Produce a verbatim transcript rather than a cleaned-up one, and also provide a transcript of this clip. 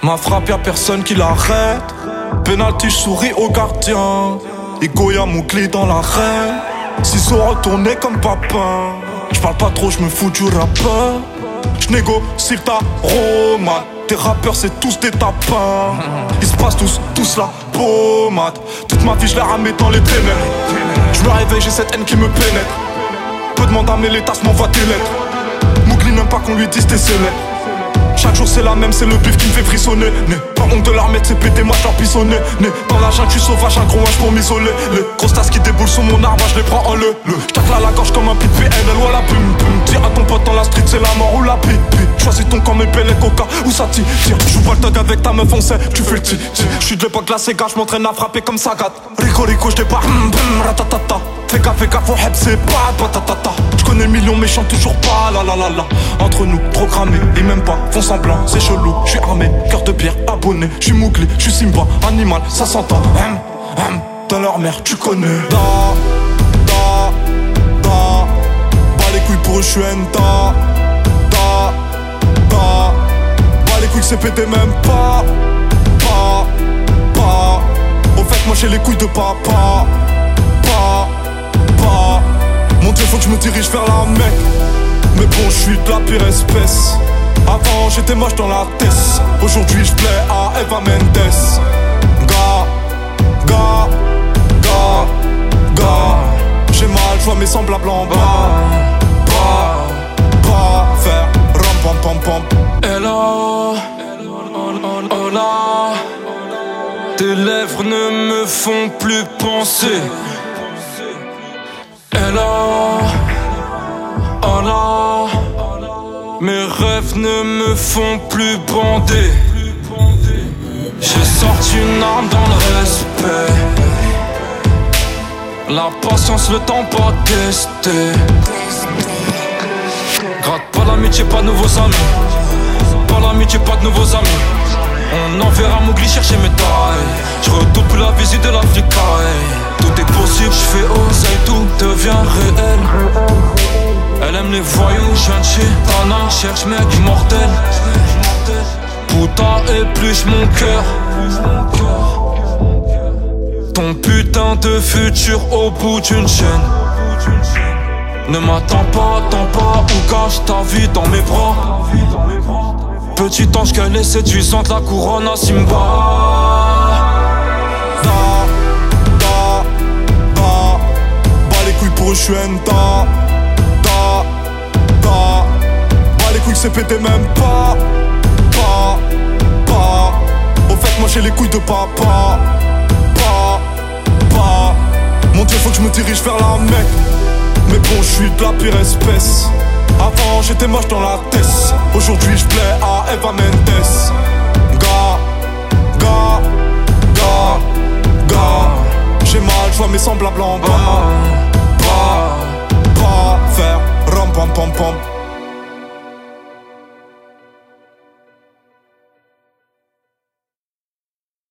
Ma frappe y'a personne qui l'arrête. Penalty, je souris au gardien. Et Goya Moukli dans l'arène. Ciseaux retournés comme papin. J'parle pas trop, j'me fous du rappeur. J'négocie ta romade. Tes rappeurs c'est tous des tapins. Ils se passent tous, tous la pommade. Toute ma vie je la ramène dans les ténèbres. Je me réveille, j'ai cette haine qui me pénètre. Peu demande à mes tasses, m'envoie des lettres. Mougli n'aime pas qu'on lui dise tes célèbres. Chaque jour c'est la même, c'est le bif qui me fait frissonner. Né, pas honte de l'armée, c'est pété, moi je leur pissonner. Né, dans la jungle, je suis sauvage, un gros âge pour m'isoler. Les grosses tasses qui déboulent sur mon arbre, je les prends en le. Le, j'tacle à la gorge comme un pit P N L ou à la plume. Dis à ton pote dans la street, c'est la mort ou la pipe. Choisis ton camp, mes belles et coca, où ça tire. Joue pas le thug avec ta meuf, on sait, tu fais le ti. J'suis de l'époque, la Sega, j'm'entraîne à frapper comme Sagat. Rico Rico, j'débarque, ratatata. Fais gaffe, fais gaffe, au heb, c'est pas patatata. J'connais le million, mais chante toujours pas, la la la la. Entre nous, programmé, et même pas, font semblant, c'est chelou. J'suis armé, cœur de pierre, abonné. J'suis Mougli, j'suis Simba, animal, ça s'entend. Hum, hum, dans leur mère, tu connais. Da, da, da. Bas les couilles pour eux, j'suis Enta. Da, da. Bas les couilles, c'est pété même pas. Pas, pas. Au fait, moi j'ai les couilles de papa. Pas, pas. Mon Dieu, faut que je me dirige vers la Mecque. Mais bon, je suis de la pire espèce. Avant, j'étais moche dans la tête. Aujourd'hui, je plais à Eva Mendes. Gars, gars, gars, gars. J'ai mal, je vois mes semblables en bas. Bas, bas, faire ram pam pam pam. Hello, oh là. Tes lèvres ne me font plus penser. Hello, oh là. Mes rêves ne me font plus bander. J'ai sorti une arme dans le respect. La patience, le temps pas testé. Gratte pas l'amitié, pas de nouveaux amis. Pas l'amitié, pas de nouveaux amis. On enverra Mougli chercher mes tailles. Je retourne plus la visite de l'Afrique. Tout est possible, je fais oseille, tout devient réel. Elle aime les voyous, je viens de chez Tana. Cherche mec mortel. Putain épluche mon cœur. Ton putain de futur au bout d'une chaîne. Ne m'attends pas, attends pas, ou cache ta vie dans mes bras. Petit ange qu'elle est séduisante, la couronne à Simba. Da, da, da. Bas les couilles pour eux, j'suis Enta. Da, da. Bas les couilles, c'est pété même pas. Pas, pas. Au fait, moi j'ai les couilles de papa. Pas, pas. Mon Dieu, faut que je me dirige vers la Mecque. Mais bon, je suis de la pire espèce. Avant, j'étais moche dans la tête. Aujourd'hui, je plais à Eva Mendes. Gars, gars, gars, gars. J'ai mal, je vois mes semblables en bas. Pas, pas, faire ram pam pam pam.